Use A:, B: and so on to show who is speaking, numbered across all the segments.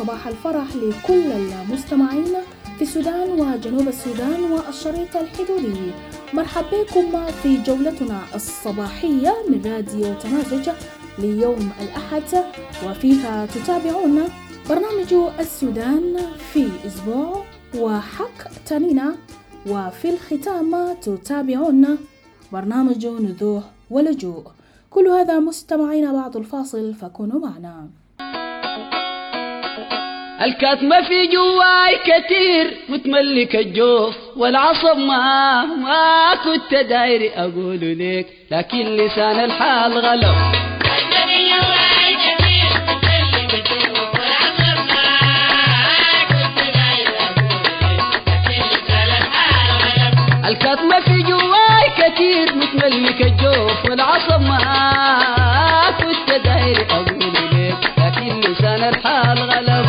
A: صباح الفرح لكل المستمعين في السودان وجنوب السودان والشريط الحدودي. مرحبا بكم في جولتنا الصباحية من راديو تمازج ليوم الأحد، وفيها تتابعون برنامج السودان في أسبوع وحق تانينا، وفي الختام تتابعون برنامج نذوح ولجوء. كل هذا مستمعين بعد الفاصل، فكونوا معنا.
B: الكتمة في جواي كتير متملك الجوف والعصب ما كنت دايري أقول لك، لكن لسان الحال غلب. الكتمة في جواي كتير متملك الجوف والعصب ما كنت دايري أقول لك، لكن لسان الحال غلب.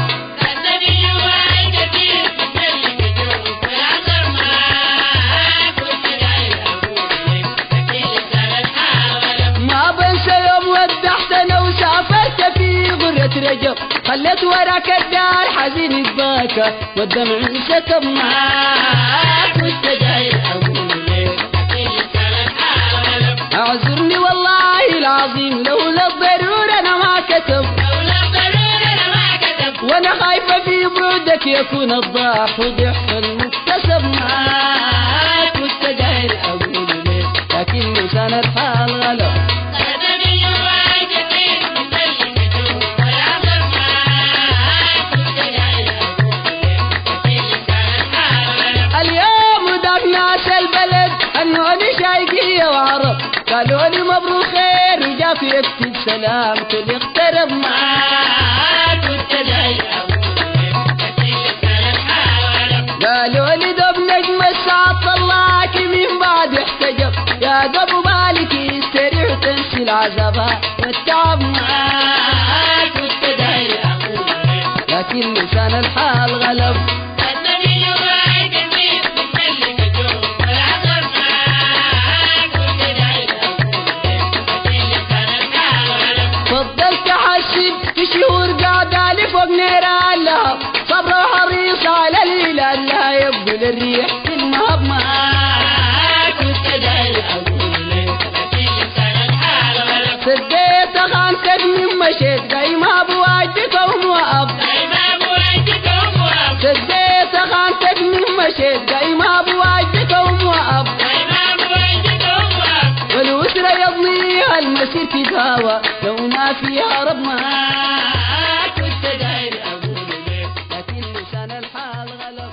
B: رجب خليت وراك الدار حزين باكا والدمع انسكب معاك، كنت داير اقول لك اعذرني والله العظيم لولا الضرورة انا ما كتب، وانا خايفة في بعدك يكون الضعف وضعف المكتسب معاك، كنت داير اقول لك لكن لسان الحال غلب. قالوا لي مبروك خير وجا في اكتب سلام كل اقترب معاك، كنت جاي قالوا لي دب نجم الساعة طلعك من بعد احتجب، يا دب بالك يستريح تنسي العذاب والتعب معاك، كنت جاي لكن لسان الحال غلب. في شهور قاعدة لفوق نيران لها صبر وحريص على الهلال لا يقبل الريح في المهب معاك، كنت جاي أقول لك لكن لسان الحال غلب. سديت خانتك من مشيت قايمة بواجدك وموقف، سديت خانتك من مشيت قايمة بواجدك وموقف، والوسرة يضنيها المسير تداوى لو ما فيها رب معاك، كنت داير أقول لك لكن لسان الحال غلب.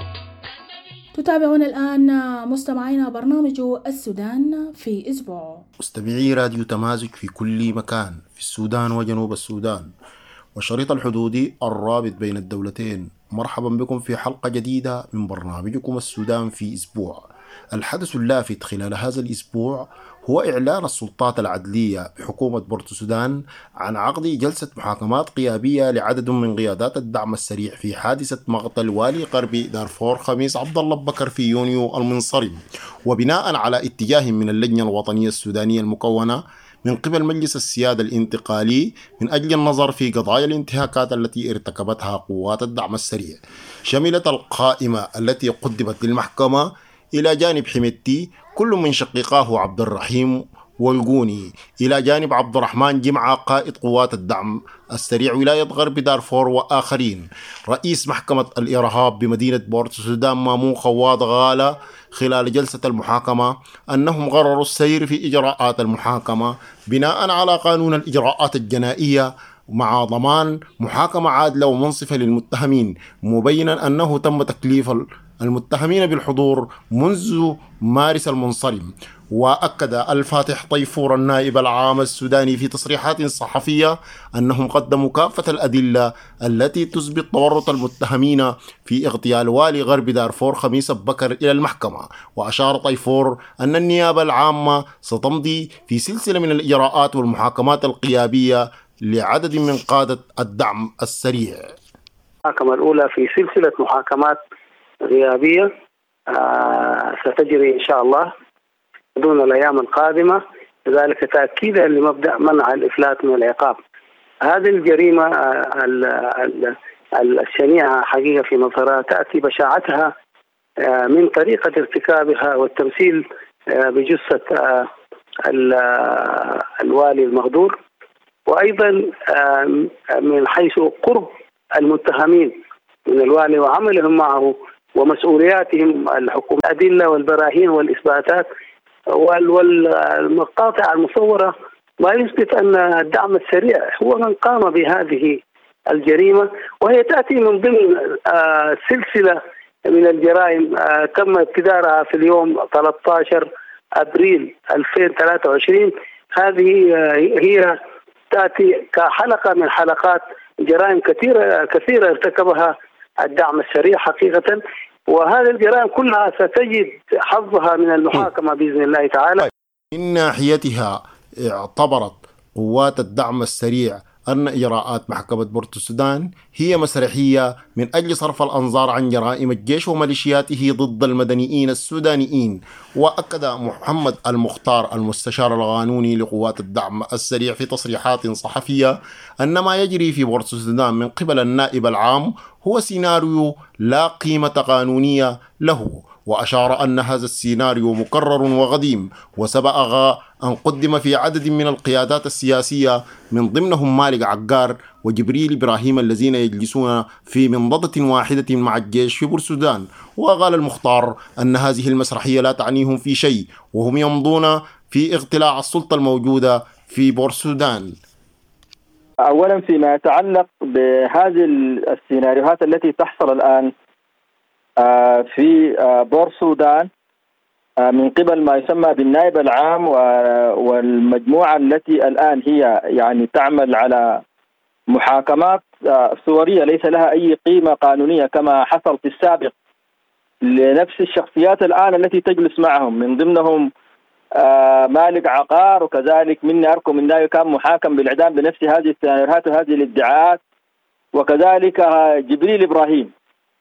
A: تتابعون الآن مستمعينا برنامج السودان في أسبوع.
C: مستمعي راديو تمازج في كل مكان في السودان وجنوب السودان وشريط الحدودي الرابط بين الدولتين، مرحبا بكم في حلقة جديدة من برنامجكم السودان في أسبوع. الحدث اللافت خلال هذا الأسبوع هو إعلان السلطات العدلية بحكومة بورتو السودان عن عقد جلسة محاكمات قيابية لعدد من قيادات الدعم السريع في حادثة مقتل والي غربي دارفور خميس عبد الله بكر في يونيو المنصرم، وبناء على اتجاه من اللجنة الوطنية السودانية المكونة من قبل مجلس السيادة الانتقالي من أجل النظر في قضايا الانتهاكات التي ارتكبتها قوات الدعم السريع. شملت القائمة التي قدمت للمحكمة إلى جانب حميدتي كل من شقيقاه عبد الرحيم والقوني، إلى جانب عبد الرحمن جمعة قائد قوات الدعم السريع ولاية غرب دارفور وآخرين، رئيس محكمة الإرهاب بمدينة بورتو السودان مامون خواد غالة خلال جلسة المحاكمة أنهم قرروا السير في إجراءات المحاكمة بناء على قانون الإجراءات الجنائية مع ضمان محاكمة عادلة ومنصفة للمتهمين، مبينا أنه تم تكليف المتهمين بالحضور منذ مارس المنصرم. وأكد الفاتح طيفور النائب العام السوداني في تصريحات صحفية أنهم قدموا كافة الأدلة التي تثبت تورط المتهمين في اغتيال والي غرب دارفور خميس بكر إلى المحكمة. وأشار طيفور أن النيابة العامة ستمضي في سلسلة من الإجراءات والمحاكمات القيابية لعدد من قادة الدعم السريع.
D: المحاكمة الأولى في سلسلة محاكمات غيابية ستجري إن شاء الله دون الأيام القادمة، ذلك تأكيدا لمبدأ منع الإفلات من العقاب. هذه الجريمة الشنيعة حقيقة في نظرها، تأتي بشاعتها من طريقة ارتكابها والتمثيل بجثة الوالي المغدور، وأيضا من حيث قرب المتهمين من الوالي وعملهم معه ومسؤولياتهم الحكومة، الأدلة والبراهين والإثباتات والمقاطع المصورة ما يثبت أن الدعم السريع هو من قام بهذه الجريمة، وهي تأتي من ضمن سلسلة من الجرائم تم ابتدارها في اليوم 13 أبريل 2023. هذه هي تأتي كحلقة من حلقات جرائم كثيرة ارتكبها الدعم السريع حقيقة، وهذه الجرائم كلها ستجد حظها من المحاكمة بإذن الله تعالى.
C: من ناحيتها اعتبرت قوات الدعم السريع أن إجراءات محكمة بورتو السودان هي مسرحية من أجل صرف الأنظار عن جرائم الجيش وميليشياته ضد المدنيين السودانيين. وأكد محمد المختار المستشار القانوني لقوات الدعم السريع في تصريحات صحفية أن ما يجري في بورتو السودان من قبل النائب العام هو سيناريو لا قيمة قانونية له، وأشار أن هذا السيناريو مكرر وقديم وسبق أن قدم في عدد من القيادات السياسية من ضمنهم مالك عقار وجبريل إبراهيم الذين يجلسون في منضدة واحدة مع الجيش في بورسودان. وقال المختار أن هذه المسرحية لا تعنيهم في شيء وهم يمضون في اغتلاع السلطة الموجودة في بورسودان.
E: أولا فيما يتعلق بهذه السيناريوهات التي تحصل الآن في بورسودان من قبل ما يسمى بالنائب العام والمجموعة التي الآن هي يعني تعمل على محاكمات صورية ليس لها أي قيمة قانونية كما حصل في السابق لنفس الشخصيات الآن التي تجلس معهم، من ضمنهم مالك عقار، وكذلك مني أركو من نايو كان محاكم بالإعدام بنفس هذه السيناريوهات وهذه الادعاءات، وكذلك جبريل إبراهيم.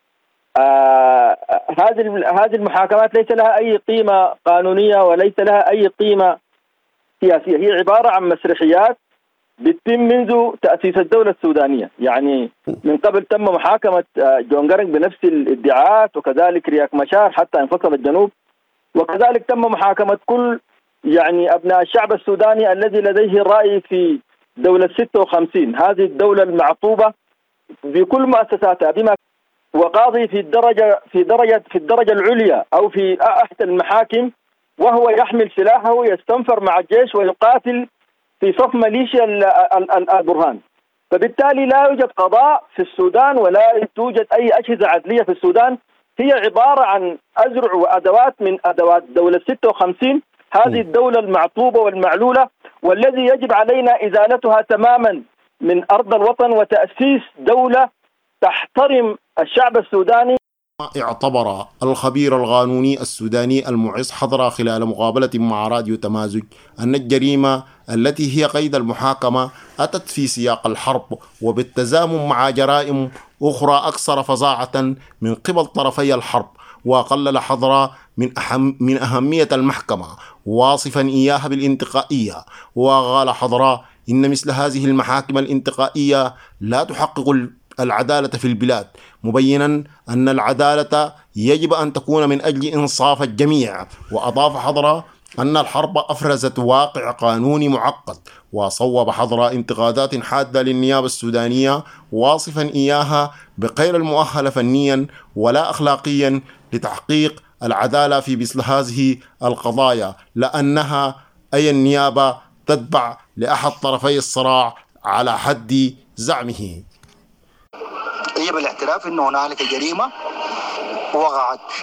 E: هذه المحاكمات ليس لها أي قيمة قانونية وليس لها أي قيمة سياسية، هي عبارة عن مسرحيات بتتم منذ تأسيس الدولة السودانية. يعني من قبل تم محاكمة جون غارنج بنفس الادعاءات، وكذلك رياك مشار حتى انفصل الجنوب، وكذلك تم محاكمة كل يعني أبناء الشعب السوداني الذي لديه الرأي في دولة 56، هذه الدولة المعطوبة بكل مؤسساتها بما وقاضي في الدرجة العليا أو في أحد المحاكم وهو يحمل سلاحه ويستنفر مع الجيش ويقاتل في صف ميليشيا البرهان. فبالتالي لا يوجد قضاء في السودان ولا توجد أي أجهزة عدلية في السودان، هي عبارة عن أزرع وأدوات من أدوات دولة 56، هذه الدولة المعطوبة والمعلولة والذي يجب علينا إزالتها تماما من أرض الوطن وتأسيس دولة تحترم الشعب السوداني.
C: اعتبر الخبير القانوني السوداني المعز حضرة خلال مقابلة مع راديو تمازج أن الجريمة التي هي قيد المحاكمة أتت في سياق الحرب وبالتزامن مع جرائم أخرى أكثر فظاعة من قبل طرفي الحرب، وقلل حضرة من أهمية المحكمة واصفا إياها بالانتقائية. وقال حضرة إن مثل هذه المحاكم الانتقائية لا تحقق العدالة في البلاد، مبينا أن العدالة يجب أن تكون من أجل إنصاف الجميع. وأضاف حضرة أن الحرب أفرزت واقع قانوني معقد، وصوب حضرة انتقادات حادة للنيابة السودانية واصفا إياها بغير المؤهلة فنيا ولا أخلاقيا لتحقيق العدالة في مثل هذه القضايا، لأنها أي النيابة تتبع لأحد طرفي الصراع على حد زعمه.
F: يجب الاعتراف أن هنالك جريمة وقعت في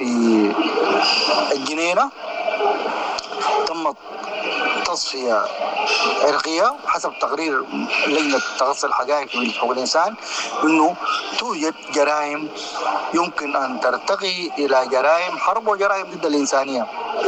F: الجنينة، تمت تصفية عرقية حسب تقرير لجنة تغطي الحقائق في حقوق الإنسان، أنه توجد جرائم يمكن أن ترتقي إلى جرائم حرب وجرائم ضد الإنسانية.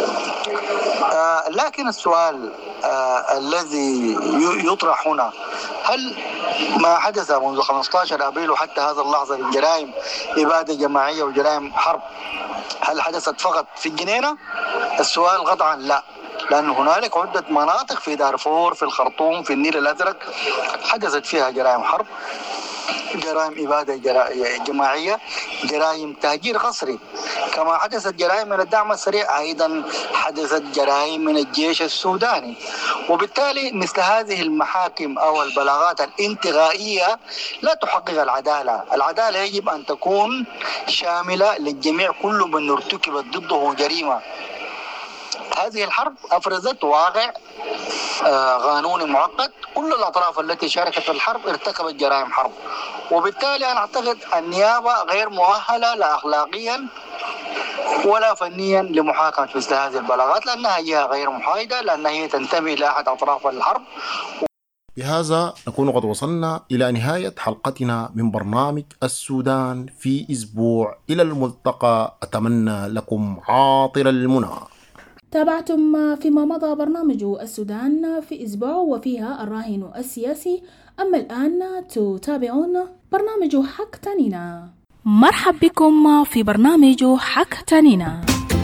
F: لكن السؤال الذي يطرح هنا، هل ما حدث منذ 15 أبريل وحتى هذا اللحظة من جرائم إبادة جماعية وجرائم حرب هل حدثت فقط في الجنينة؟ السؤال قطعا لا، لأن هنالك عدة مناطق في دارفور، في الخرطوم، في النيل الأزرق حدثت فيها جرائم حرب. جرائم إبادة جماعية، جرائم تهجير قسري، كما حدثت جرائم من الدعم السريع، أيضا حدثت جرائم من الجيش السوداني. وبالتالي مثل هذه المحاكم أو البلاغات الانتغائية لا تحقق العدالة. العدالة يجب أن تكون شاملة للجميع، كل من ارتكبت ضده جريمة. هذه الحرب أفرزت واقع قانوني معقد، كل الأطراف التي شاركت في الحرب ارتكبت جرائم حرب، وبالتالي أنا أعتقد النيابة غير مؤهلة لا أخلاقيا ولا فنيا لمحاكمة مثل هذه البلاغات، لأنها جهة غير محايدة، لأنها هي تنتمي لأحد أطراف الحرب.
C: بهذا نكون قد وصلنا إلى نهاية حلقتنا من برنامج السودان في أسبوع. إلى الملتقى، أتمنى لكم عاطر المنى.
A: تابعتم فيما مضى برنامج السودان في أسبوع وفيها الراهن السياسي. أما الآن تتابعون برنامج حق تانينا. مرحب بكم في برنامج حق تانينا.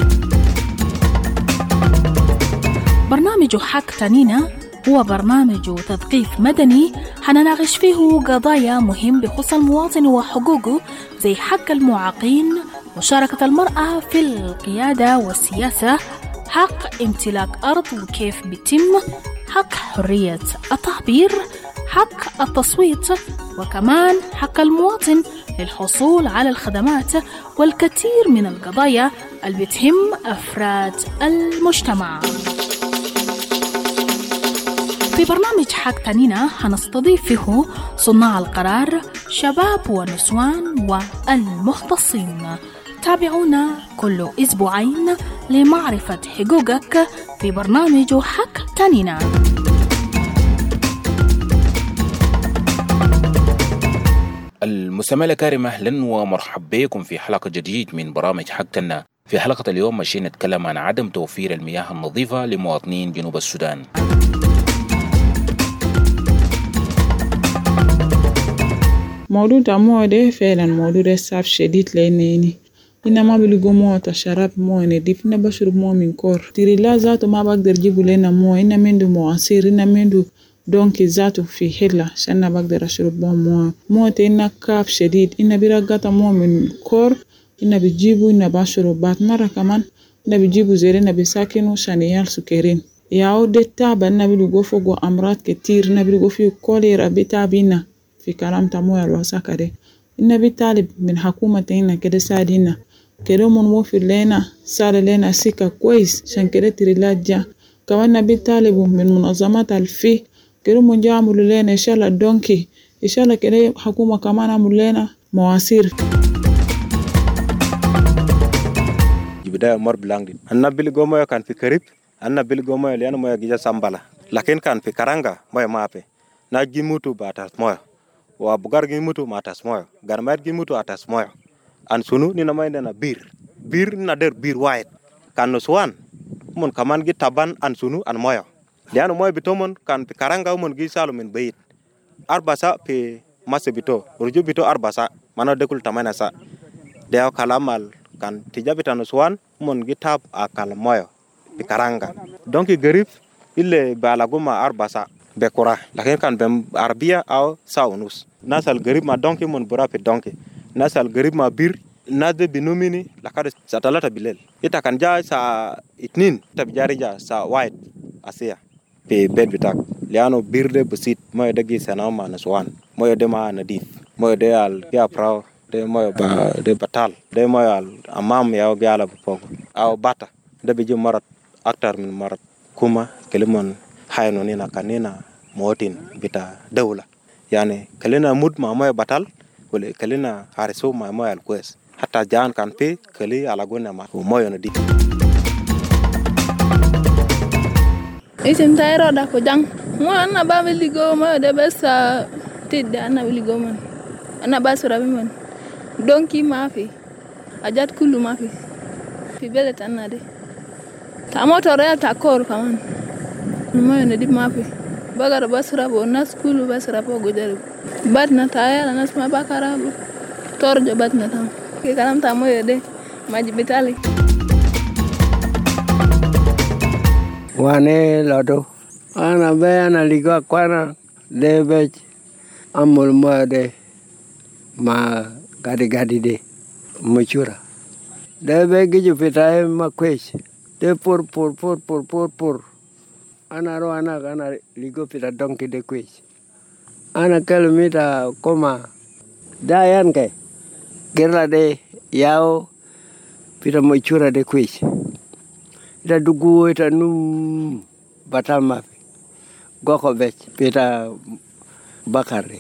A: برنامج حق تانينا هو برنامج تثقيف مدني حنناقش فيه قضايا مهم بخصوص المواطن وحقوقه، زي حق المعاقين، مشاركة المرأة في القيادة والسياسة، حق امتلاك أرض وكيف بيتم، حق حرية التعبير، حق التصويت، وكمان حق المواطن للحصول على الخدمات، والكثير من القضايا اللي بتهم أفراد المجتمع. في برنامج حق تانينا هنستضيف فيه صناع القرار، شباب ونسوان والمختصين. تابعونا كل أسبوعين لمعرفة حقوقك في برنامج حق تانينا.
G: المستمعين الكرام، أهلا ومرحبا بكم في حلقة جديد من برامج حق تانينا. في حلقة اليوم ماشي نتكلم عن عدم توفير المياه النظيفة لمواطنين جنوب السودان.
H: موضوع مويه ده فعلا موضوع صعب شديد، لأنني ما بلقوا مويه شراب، مويه نضيف. إنا بشرب مويه من كور تريلا ذاته، ما بقدر جيبوا لنا مويه. إنا منده مواسير، إنا منده دونكي ذاته في حلة عشان بقدر أشرب مويه إنا كاف شديد. إنا برقات مويه من كور، إنا بتجيبوا، إنا بشرب. بعد مرة كمان إنا بتجيبوا زي إنا بساكنوا شانيال سكرين يعود التعب. إنا بلقوا فوق أمراض كتير، إنا بلقوا فيه كوليرا بتعبنا في كلام تمويل الوساكة دي. إنا بيطالب من حكومتنا كده ساعدنا كده، من موفر لنا سال لنا سكة كويس عشان كده تريلات جا. كمان بيطالبوا من منظمات الفي كده من جا عملوا لنا إن شاء الله دونكي، إن شاء الله كده حكومة كمان عملوا لنا مواسير.
I: بداية مر بلانجدين أنا بيلقوا مويه كان في كريب، أنا بيلقوا مويه لأنه مويه جيجا سامبالا، لكن كان في كارانغا مويه ما في ناجي موتو باتاس مويه وبقار gimutu matas moyo garmat gimutu atas moyo an sunu ni namay na bir na der bir white kan no swan mon kaman gi taban an sunu an moyo liano moyo bitomon kan karanga mon gi salo min bayit arbasa pe mase bito ruju bito arbasa mana dekul tamana sa deo kalamal kan tijabita no swan mon gi tab akal moyo pe karanga donc garif ille balaguma arbasa bekura lakin kan bem arabia au saunus nasal garib ma donki mon burape donki nasal garib ma bir nade binumini lakade satalata bilel ita kan ja sa itnin tabjari ja sa white asia pe bed bitak liano birde busit moy dagi sana ma naswan moy de ma nadif moy de al ya prao de moy ba de batal de moy al amam yaw gala poko aw bata de bi marat aktar min marat kuma kelimon hayno nina kanina motin bita dawla yani kalina mud ma moy batal wala kalina hariso ma moy al kwes hatta jan kan pe kali ala gonna ma moy no di
J: isim tayro da ko jang mo anna ba ligo mo de besa tidda anna ligo man anna ba sura bi man donki ma fi ajat kullu ma fi belet anna de ta moto re ta kor kaman moy no di ma fi bagar basra bo nas kulu basra bo godar batna tayala nas ma bakara torjo batna tam ke kalam ta moyo de majibitali
K: wane lodo ana bayana ligo kwana debej amul moyo de ma gadi de machura da be giju pitae makwesh de por ana ligo pita donki de kwesh ana kalmita koma dayan ke gerla de yao pita machura de kwesh ita dugu ita num batama goko bech pita bakari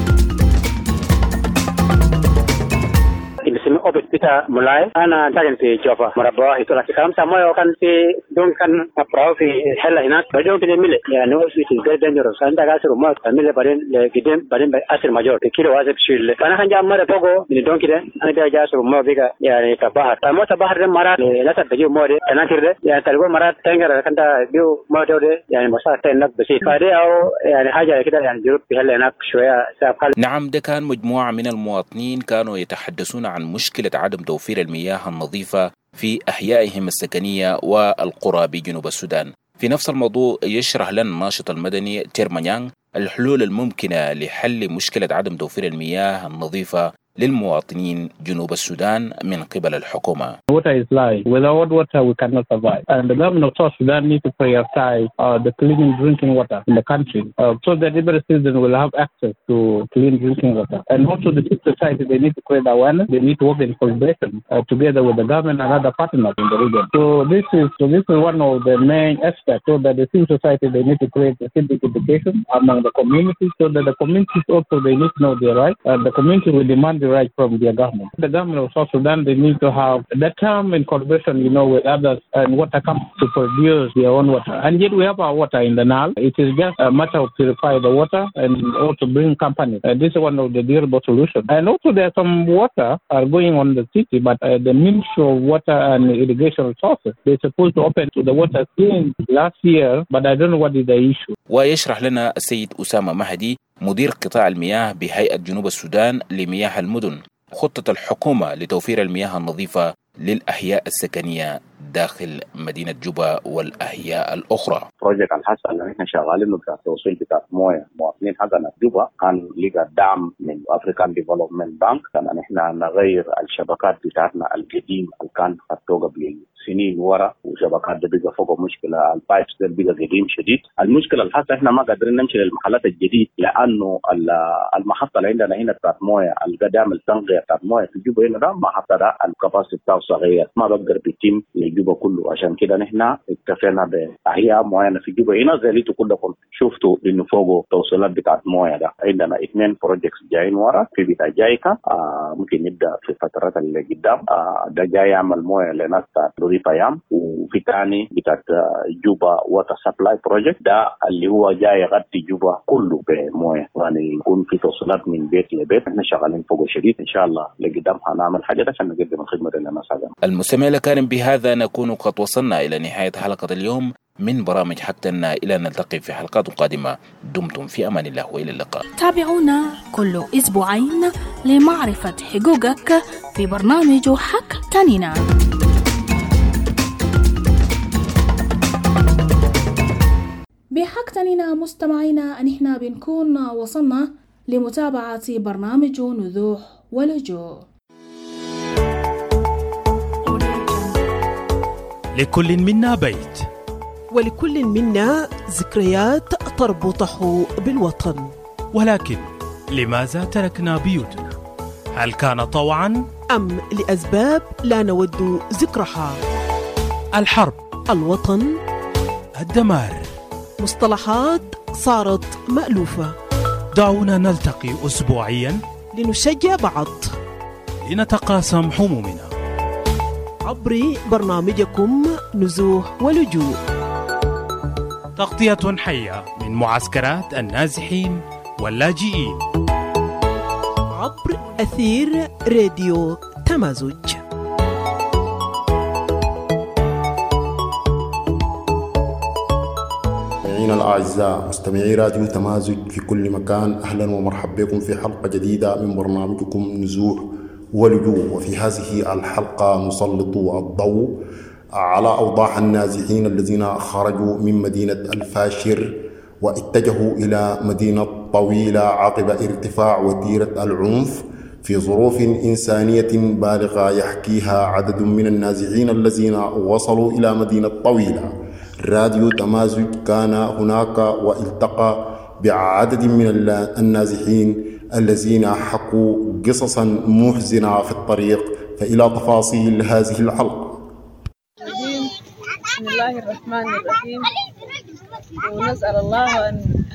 L: Obit kita mulai ana tajan fi Java marabwa itu lagi kalam sama yo kan fi don kan aprau fi hela hina bajo ke mile ya no fi very dangerous anda ga suru ma mile baden le gidem baden asir major ke kilo wazep shil kana kan jam mara pogo ni don kide ana da ga suru ma biga ya ni tabahar tamo tabahar de mara la ta bajo mode ana kirde ya talgo mara tengara kan da biu ma de ya ni masa tenak basi fade au يعني حاجه كده يعني جروب في هلا هناك شويه سابقه.
G: نعم، ده كان مجموعه من المواطنين كانوا يتحدثون عن مشكله عدم توفير المياه النظيفه في احيائهم السكنيه والقرى بجنوب السودان. في نفس الموضوع يشرح لنا الناشط المدني تيرمانيانغ الحلول الممكنه لحل مشكله عدم توفير المياه النظيفه للمواطنين جنوب السودان من قبل الحكومة.
M: Water is life. Without water we cannot survive. And the government of South Sudan needs to prioritize the clean drinking water in the country so that every citizen will have access to clean drinking water. And also the civil society, they need to create awareness. They need to work in collaboration together with the government and other partners in the region. So this is one of the main aspects, so that the civil society, they need to create a civic education among the communities, so that the communities also, they need to know their rights. The community will demand the right from their government. The government of South Sudan, they need to have that term in collaboration, with others and water companies to produce their own water. And yet we have our water in the Nile. It is just a matter of purify the water and also bring companies. This is one of the durable solutions. And also there are some water are going on the city, but the Ministry of Water and Irrigation Resources, they're supposed to open to the water since last year, but I don't know what is the issue.
G: ويشرح لنا السيد أسامة مهدي مدير قطاع المياه بهيئة جنوب السودان لمياه المدن خطة الحكومة لتوفير المياه النظيفة للأحياء السكنية داخل مدينة جوبا والأحياء الأخرى.
N: بروجكت الحسن اللي احنا شغالين بتاع توصيل بتاع مويه مواطنين حقنا جوبا كان لقى دعم من افريكان ديفلوبمنت بانك، كان احنا نغير الشبكات بتاعتنا القديم اللي كان خدوها قبل سنين ورا، وشبكات ده بقى فوق مشكله، البايبس ده بقى قديم شديد. المشكله الحسن احنا ما قادرين نمشي للمحلات الجديد لانه المحطه اللي عندنا هنا بتاعت مويه القدام التنقيه بتاعت مويه في جوبا هنا ده محطه ده الكباسيتي بتاعه صغير ما بقدر بيتم لجوبا كله، عشان كده نحن اكتفينا باحياء معينه في جوبا هنا زي اللي كلكم شفتوا انه فوق توصيلات بتاعت مويه ده. عندنا 2 بروجكتس جايين ورا، في بتاع جايكا ممكن نبدا في الفترات اللي قدام، ده جاي يعمل مويه لناس بتاعت ريفايام، وفي ثاني بتاعت جوبا ووتر سبلاي بروجكت ده اللي هو جاي يغطي جوبا كله بمويه، يعني يكون في توصيلات من بيت لبيت. احنا شغالين فوق شديد، ان شاء الله لقدام هنعمل حاجه عشان نقدم الخدمه للناس.
G: المستمع الكريم، بهذا نكون قد وصلنا إلى نهاية حلقة اليوم من برامج حقتنا، إلى نلتقي في حلقات قادمة. دمتم في أمان الله وإلى اللقاء.
A: تابعونا كل أسبوعين لمعرفة حقوقك في برنامج حق تانينا. بحق تانينا مستمعينا، نحن بنكون وصلنا لمتابعة برنامج نزوح ولجوء.
O: لكل منا بيت،
P: ولكل منا ذكريات تربطه بالوطن،
O: ولكن لماذا تركنا بيوتنا؟ هل كان طوعا
P: أم لأسباب لا نود ذكرها؟
O: الحرب،
P: الوطن،
O: الدمار،
P: مصطلحات صارت مألوفة.
O: دعونا نلتقي أسبوعيا
P: لنشجع بعض،
O: لنتقاسم همومنا
P: عبر برنامجكم نزوح ولجوء،
O: تغطية حية من معسكرات النازحين واللاجئين
P: عبر أثير راديو تمازج.
C: مستمعينا الأعزاء، مستمعي راديو تمازج في كل مكان، أهلا ومرحبا بكم في حلقة جديدة من برنامجكم نزوح ولجوء. وفي هذه الحلقة نسلط الضوء على أوضاع النازحين الذين خرجوا من مدينة الفاشر واتجهوا إلى مدينة طويلة عقب ارتفاع وتيرة العنف في ظروف إنسانية بالغة يحكيها عدد من النازحين الذين وصلوا إلى مدينة طويلة. راديو تمازج كان هناك والتقى بعدد من النازحين الذين حكوا قصصا محزنة في الطريق، فإلى تفاصيل هذه الحلقة.
J: بسم الله الرحمن الرحيم. ونسأل الله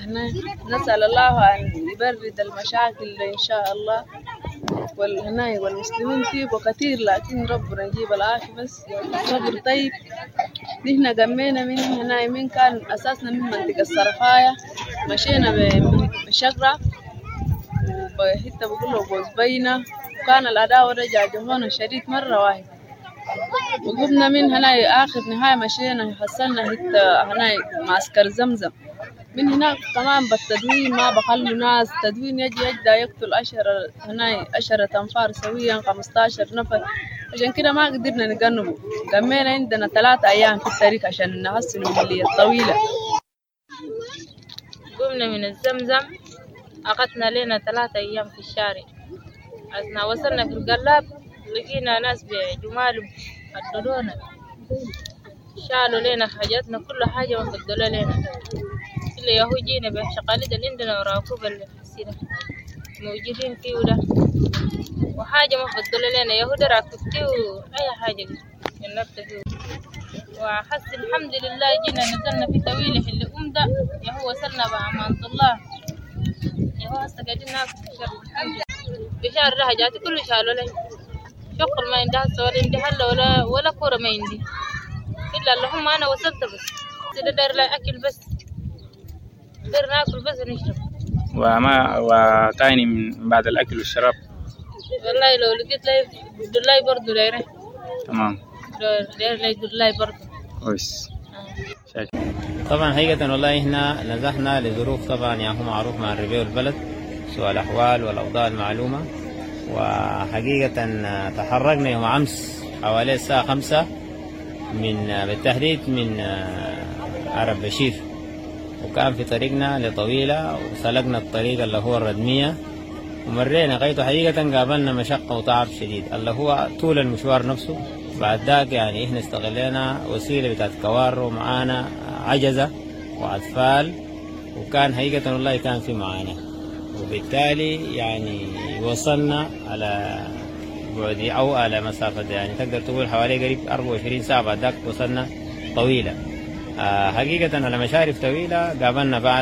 J: أن يبرد المشاكل إن شاء الله، والهناي والمسلمين فيه كثير، لكن ربنا يجيب العافية بس صبر طيب. نحن قمينا من هناي، من كان أساسنا من منطقة الصرفاية، مشينا بشقرة وحتى بقول له بوزبينة، وكان الأداء رجع جهونا شديد مرة واحد. وقمنا من هناي آخر نهاية مشينا حصلنا هناي معسكر زمزم. من هناك كمان بالتدوين ما بخلوا ناس تدوين يجي يقتل 10 أنفار سويا 15 نفر، عشان كده ما قدرنا نجنبه. قمينا عندنا 3 أيام في الطريق عشان نحسن الملية الطويلة.
Q: قمنا من الزمزم أخذنا لنا 3 أيام في الشارع. أثناء وصلنا في القلاب لقينا ناس بجمالهم حددونا، شالوا لنا حاجاتنا، كل حاجة وفضلوا لنا. اللي يهو جينا بشقاليد اللي عندنا وراكوب اللي في السيرة موجودين فيه ده، وحاجة ما فضلوا لنا يهود راكبتيه أي حاجة جنبت فيه. وحس الحمد لله جينا نزلنا في طويلة اللي أمدا يهو وصلنا بأمانة الله. يهو هسه قاعدين ناكل بشهر رهجاتي كله شالوا لي. شغل ما عندي هسه ولا عندي هلا ولا كورة ما عندي، إلا اللهم أنا وصلت بس داير لا أكل بس، داير ناكل بس ونشرب.
R: وتاني من بعد الأكل والشراب
Q: والله لو لقيت لي دلاي برضو دايره.
R: تمام.
Q: داير لي دلاي برضو.
R: كويس.
S: طبعا حقيقة والله هنا نزحنا لظروف طبعا هو معروف مع الربيع والبلد، سوى الأحوال والأوضاع المعلومة. وحقيقة تحركنا يوم أمس حوالي الساعة 5 بالتحديد من عرب بشير، وكان في طريقنا لطويلة، وسلقنا الطريق اللي هو الردمية، ومرينا غايته. حقيقة قابلنا مشقة وتعب شديد اللي هو طول المشوار نفسه. بعد ذاك يعني إحنا استغلينا وسيلة بتاعت كوارو، معانا عجزة وأطفال، وكان حقيقة والله كان في معانا، وبالتالي يعني وصلنا على بعد أو على مسافة يعني تقدر تقول حوالي قريب 24 ساعة. بعد ذاك وصلنا طويلة. حقيقة على مشارف طويلة قابلنا بعد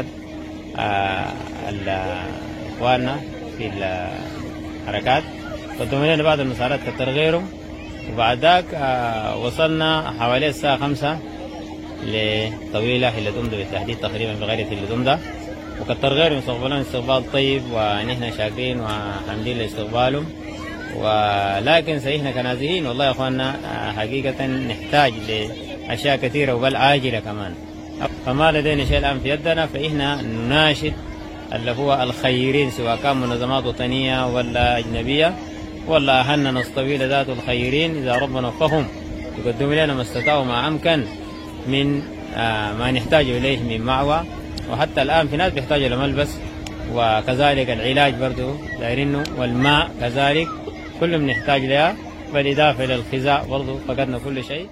S: إخواننا في الحركات، قدموا لنا بعض المساعدات كتر غيرهم. وبعد ذاك وصلنا حوالي الساعة 5 لطويلة اللي دمدة بالتحديد، تقريبا بغاية اللي دمدة، وكتر غيرهم استقبلنا استقبال طيب، ونحن شاكرين وحمدين لاستقبالهم. ولكن سيحنا كنازحين والله يا اخواننا حقيقة نحتاج لأشياء كثيرة وبل عاجلة كمان، فما لدينا شيء الآن في يدنا. فإحنا نناشد اللي هو الخيرين، سواء كان منظمات وطنية ولا أجنبية ولا أهلنا ناس طويلة ذات الخيرين، إذا ربنا وفقهم يقدموا لنا ما استطاعوا ما أمكن من ما نحتاج إليه من معوى. وحتى الآن في ناس بيحتاجوا لملبس، وكذلك العلاج برضو دايرينه، والماء كذلك كلهم نحتاج لها، بالإضافة إلى الغذاء برضو فقدنا كل شيء.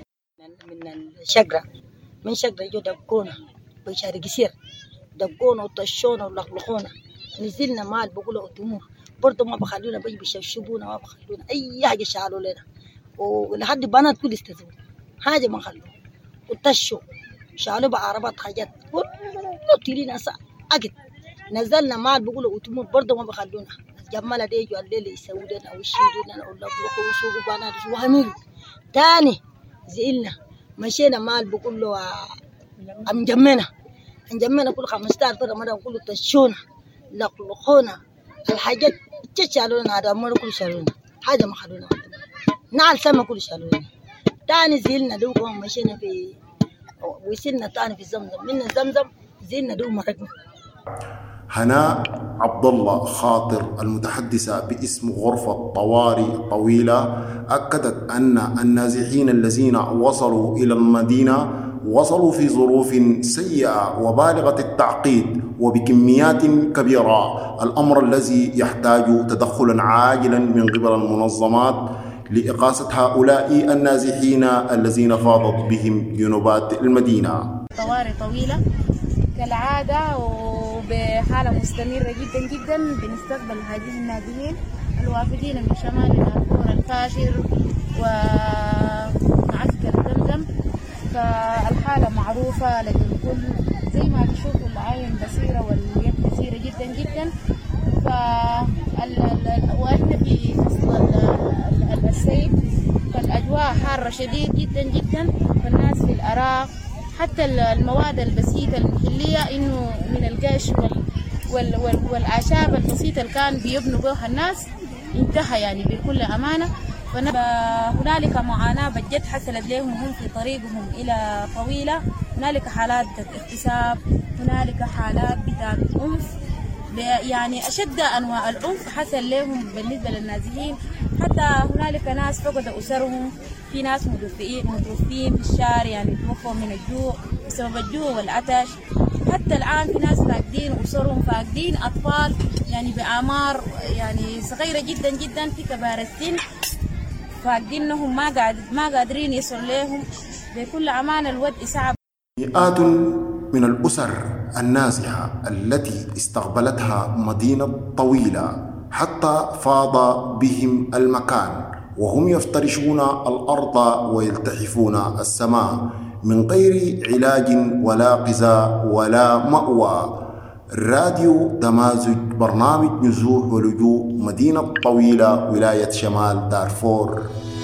T: من شقرة جو دقونا بشارع قصير، دقونا وطشونا ولخلخونا، نزلنا مال بقولوا الدموع برضو ما بخلونا، بيجي بيشبشبونا، ما بخلونا أي حاجة شالوا لنا، ولحد بنات كل استزوا حاجة ما خلوا، وطشوا شالوا بعربات حاجات كله ناس أكيد. نزلنا مال بقولوا الدموع برضو ما بخلونا، جمالة ديجوا الليل يسووا لنا ويشيلونا ولا ويسوقوا بنات وهميل تاني. زئلنا مشينا مال بقولوا أنجمنا كل 15 مرة نقولوا تشونا لقلقونا الحاجات تشالونا، هذا مرة كل شالونا حاجة ما خلونا، نعل سما كل شالونا. تاني زئلنا دوبهم مشينا في وصلنا تاني في زمزم، من زمزم زئلنا دوب مرقنا.
C: هناء عبد الله خاطر المتحدثة باسم غرفة طوارئ طويلة أكدت أن النازحين الذين وصلوا إلى المدينة وصلوا في ظروف سيئة وبالغة التعقيد وبكميات كبيرة، الأمر الذي يحتاج تدخلا عاجلا من قبل المنظمات لإقاصة هؤلاء النازحين الذين فاضت بهم جنوبات المدينة.
U: طوارئ طويلة كالعادة وبحالة مستمرة جدا جدا بنستقبل هذه النازحين الوافدين من شمال دارفور الفاشر ومعسكر زمزم. فالحالة معروفة لدى الكل زي ما تشوفوا، العين بصيرة واليد بصيرة جدا جدا. وإحنا في فصل الصيف فالأجواء حارة شديد جدا جدا، فالناس في الأراضي حتى المواد البسيطة المحلية إنه من القش والأعشاب البسيطة اللي كان بيبنوا بها الناس انتهى يعني بكل أمانة. هنالك معاناة بجد حصلت لهم هم في طريقهم إلى طويلة. هنالك حالات اغتصاب، هنالك حالات بتاعت عنف، يعني أشد أنواع العنف حصل لهم بالنسبة للنازحين. حتى هنالك ناس فقدوا أسرهم، في ناس متوفين في الشارع يعني توفوا من الجوع بسبب الجوع والعطش. حتى الآن في ناس فاقدين أسرهم، فاقدين أطفال يعني بأعمار يعني صغيرة جدا جدا في كبار السن، فاقدينهم ما قادرين يصل لهم. بكل أمانة الوضع صعب.
C: مئات من الأسر النازحة التي استقبلتها مدينة طويلة حتى فاض بهم المكان وهم يفترشون الأرض ويلتحفون السماء من غير علاج ولا غذاء ولا مأوى. راديو تمازج برنامج نزوح ولجوء مدينة طويلة ولاية شمال دارفور.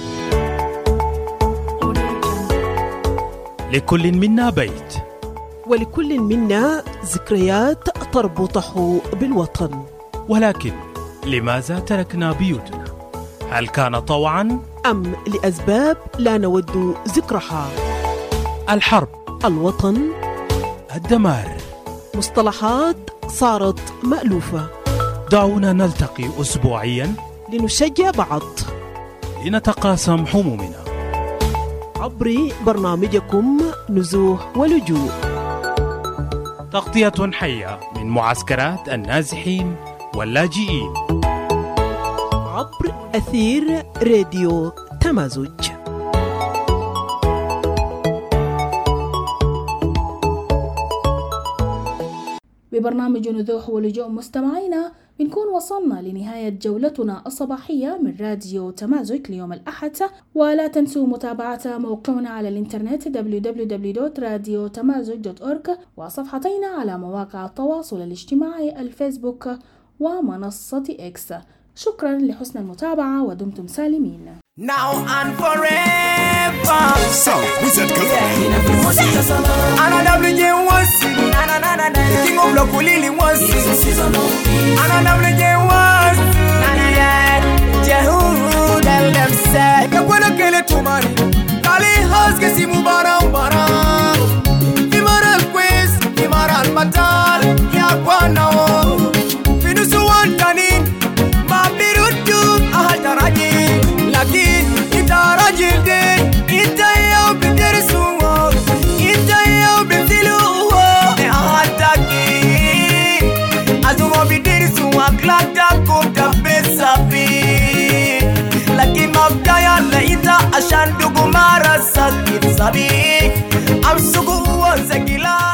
O: لكل منا بيت،
P: ولكل منا ذكريات تربطه بالوطن.
O: ولكن لماذا تركنا بيوتنا؟ هل كان طوعا
P: أم لأسباب لا نود ذكرها؟
O: الحرب،
P: الوطن،
O: الدمار،
P: مصطلحات صارت مألوفة.
O: دعونا نلتقي أسبوعيا
P: لنشجع بعض،
O: لنتقاسم همومنا
P: عبر برنامجكم نزوح ولجوء،
O: تغطية حية من معسكرات النازحين واللاجئين
P: عبر أثير راديو تمازج.
A: ببرنامج نزوح ولجوء مستمعينا بنكون وصلنا لنهاية جولتنا الصباحية من راديو تمازج ليوم الأحد، ولا تنسوا متابعة موقعنا على الإنترنت www.radiotamazug.org وصفحتنا على مواقع التواصل الاجتماعي الفيسبوك ومنصة إكس. شكرا لحسن المتابعة ودمتم سالمين.
B: Now and forever.
V: South Wizard Government.
B: Ana WJ was. King of Lokulili was. Ana WJ was. Jehud al-Nafsa. Yakwala kele tumani. Kali haske si mubara. Imara al-Quiz. Imara al-Matal. Yakwana o. Finusu wantanin. Mabirutu ahataraji. Lakin itarajil din. Itayaw bidirsuwa. Itayaw bidiluwa. Ahataki. Azuma bidirsuwa. Klata kumta besafi. Lakin mabdaya laita ashan dugumara sakit sabi. Amsugu wa zakila.